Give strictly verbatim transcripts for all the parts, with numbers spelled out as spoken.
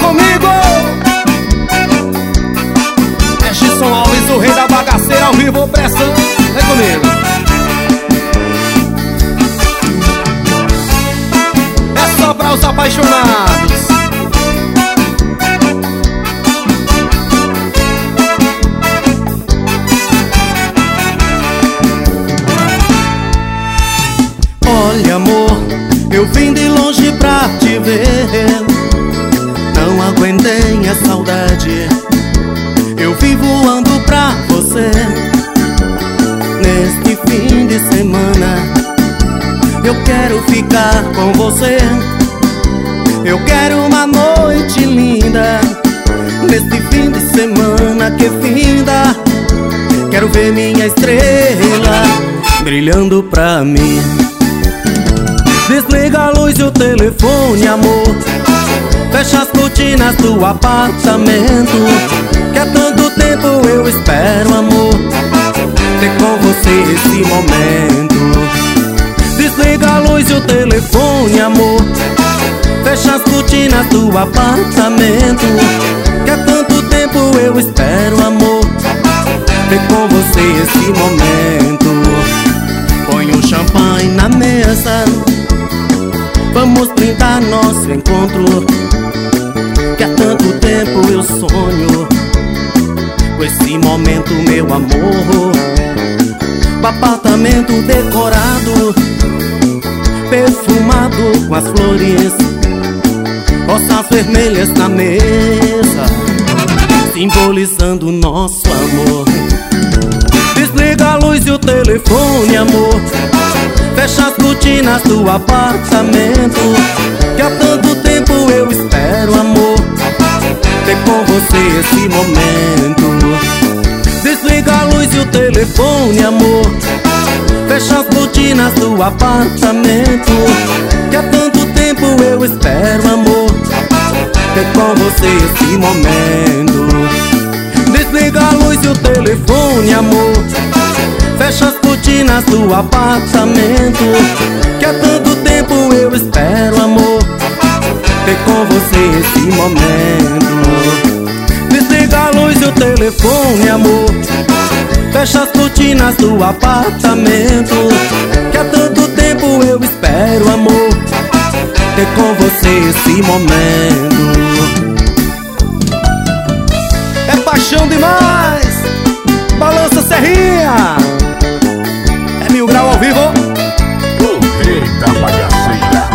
comigo! É Gilson Alves, o rei da bagaceira, ao vivo, pressão. Vem comigo. É só pra os apaixonados. Olha, amor, eu vim de longe pra te ver. Não aguentei a saudade, eu vim voando pra você. Neste fim de semana eu quero ficar com você. Eu quero uma noite linda neste fim de semana que finda. Quero ver minha estrela brilhando pra mim. Desliga a luz e o telefone, amor. Fecha as cortinas do apartamento, que há tanto tempo eu espero, amor, ter com você esse momento. Desliga a luz e o telefone, amor. Fecha as cortinas do apartamento, que há tanto tempo eu espero, amor, ter com você esse momento. Põe um champanhe na mesa, vamos brindar nosso encontro, que há tanto tempo eu sonho com esse momento, meu amor. O apartamento decorado, perfumado com as flores, rosas vermelhas na mesa, simbolizando o nosso amor. Desliga a luz e o telefone, amor. Fecha as cortinas do apartamento, que há tanto tempo eu espero, amor, ter com você esse momento. Desliga a luz e o telefone, amor. Fecha as cortinas do apartamento, que há tanto tempo eu espero, amor, ter com você esse momento. Desliga a luz e o telefone, amor. Fecha as cortinas do apartamento, que há tanto tempo eu espero, amor, ter com você esse momento. Desliga a luz e o telefone, amor. Fecha as cortinas do apartamento, que há tanto tempo eu espero, amor, ter com você esse momento. É paixão demais! Balança Serrinha! É Mil Grau ao vivo. O rei da bagaceira.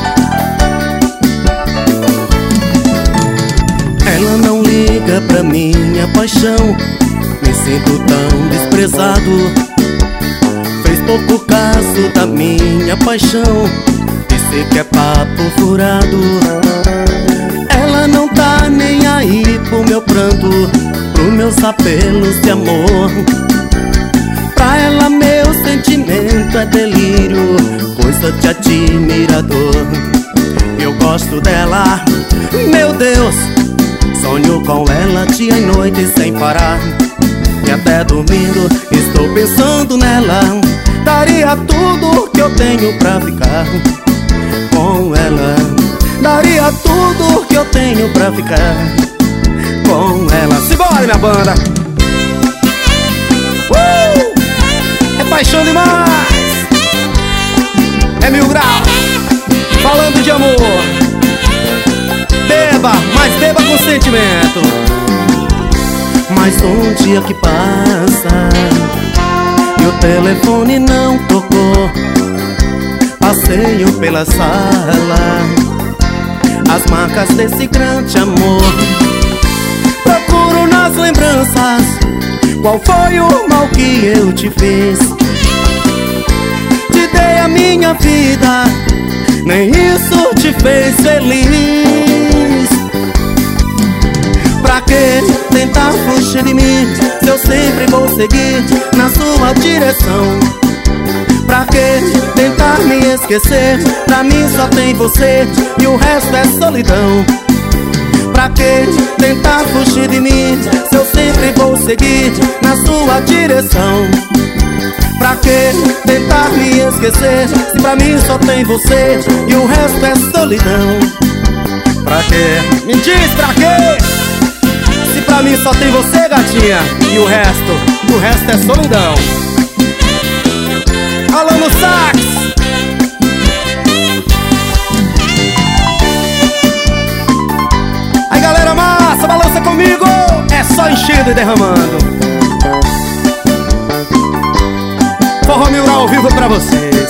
Ela não liga pra minha paixão, me sinto tão desprezado. Fez pouco caso da minha paixão, disse que é papo furado. Ela não tá nem aí pro meu pranto, pros meus apelos de amor. Pra ela meu sentimento é delírio, coisa de admirador. Eu gosto dela, meu Deus, sonho com ela dia e noite sem parar. E até dormindo estou pensando nela. Daria tudo que eu tenho pra ficar com ela. Daria tudo que eu tenho pra ficar com ela. Simbora, minha banda! Uh! É paixão demais! É Mil Grau, falando de amor. Beba, mas beba com sentimento. Mas um dia que passa e o telefone não tocou. Passeio pela sala, as marcas desse grande amor. Procuro nas lembranças qual foi o mal que eu te fiz. Te dei a minha vida, nem isso te fez feliz. Pra que tentar fugir de mim, se eu sempre vou seguir na sua direção? Pra que tentar me esquecer, pra mim só tem você e o resto é solidão. Pra que tentar fugir de mim, se eu sempre vou seguir na sua direção? Pra que tentar me esquecer, se pra mim só tem você e o resto é solidão? Pra quê? Me diz pra quê? Se pra mim só tem você, gatinha, e o resto, o resto é solidão. Alô no sax. Aí galera massa, balança comigo. É só enchendo e derramando. Forró Mil Grau ao vivo pra vocês.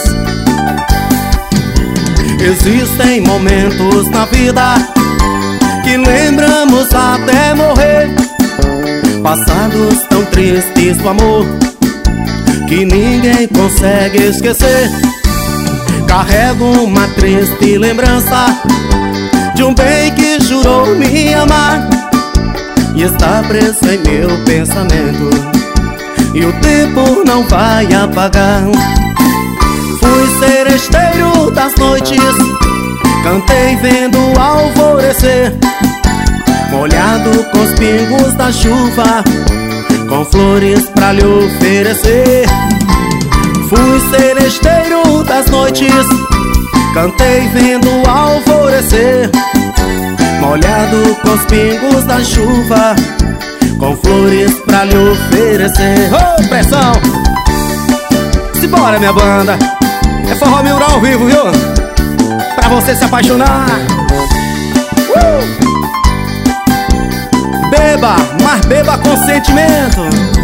Existem momentos na vida que lembramos até morrer, passados tão tristes do amor que ninguém consegue esquecer. Carrego uma triste lembrança de um bem que jurou me amar e está preso em meu pensamento, e o tempo não vai apagar. Fui seresteiro das noites, cantei vendo o alvorecer, molhado com os pingos da chuva, com flores pra lhe oferecer. Fui seresteiro das noites, cantei vendo o alvorecer, molhado com os pingos da chuva, com flores pra lhe oferecer. Ô, oh, pressão! Simbora, minha banda! É Forró Mil Grau ao vivo, viu? Pra você se apaixonar. uh! Beba, mas beba com sentimento.